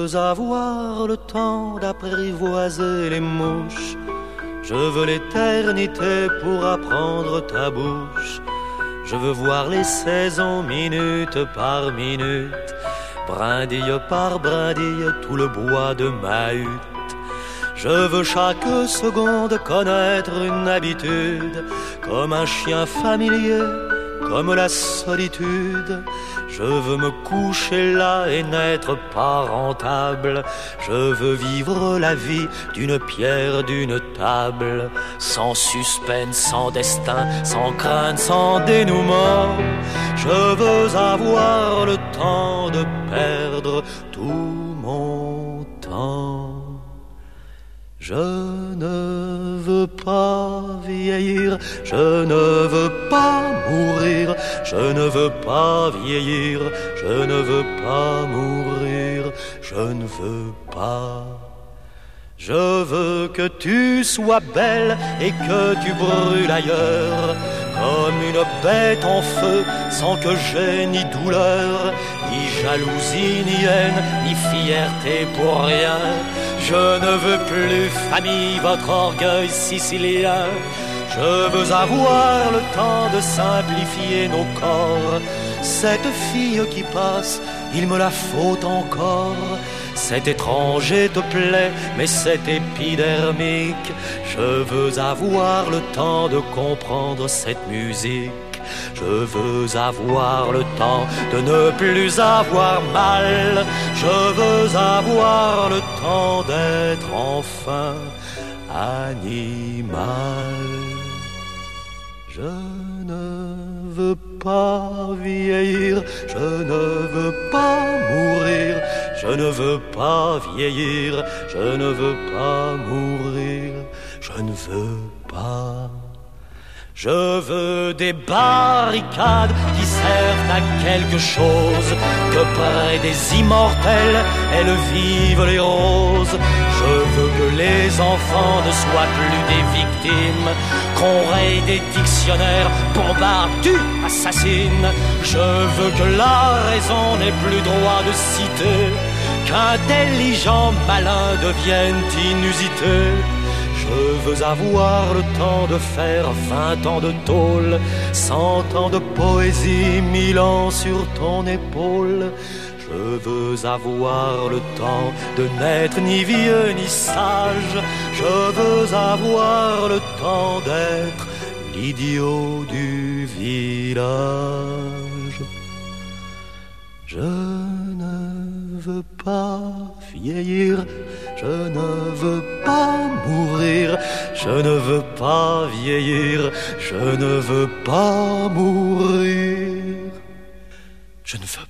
veux avoir le temps d'apprivoiser les mouches. Je veux l'éternité pour apprendre ta bouche. Je veux voir les saisons minute par minute, brindille par brindille, tout le bois de ma hutte. Je veux chaque seconde connaître une habitude, comme un chien familier, comme la solitude. Je veux me coucher là et n'être pas rentable. Je veux vivre la vie d'une pierre, d'une table, sans suspense, sans destin, sans crainte, sans dénouement. Je veux avoir le temps de perdre tout mon temps. Je ne veux pas vieillir, je ne veux pas mourir, je ne veux pas vieillir, je ne veux pas mourir, je ne veux pas. Je veux que tu sois belle et que tu brûles ailleurs, comme une bête en feu, sans que j'aie ni douleur, ni jalousie, ni haine, ni fierté pour rien. Je ne veux plus, famille, votre orgueil sicilien. Je veux avoir le temps de simplifier nos corps. Cette fille qui passe, il me la faut encore. Cet étranger te plaît, mais c'est épidermique. Je veux avoir le temps de comprendre cette musique. Je veux avoir le temps de ne plus avoir mal. Je veux avoir le temps d'être enfin animal. Je ne veux pas vieillir, je ne veux pas mourir, je ne veux pas vieillir, je ne veux pas mourir, je ne veux pas. Je veux des barricades qui servent à quelque chose, que près des immortels elles vivent les roses. Je veux que les enfants ne soient plus des victimes, qu'on raye des dictionnaires, bombarde, tue, assassine. Je veux que la raison n'ait plus droit de citer, qu'intelligents malins deviennent inusités. Je veux avoir le temps de faire 20 ans de tôle, 100 ans de poésie, 1000 ans sur ton épaule. Je veux avoir le temps de n'être ni vieux ni sage. Je veux avoir le temps d'être l'idiot du village. Je ne veux pas vieillir, je ne veux pas mourir, je ne veux pas vieillir, je ne veux pas mourir, je ne veux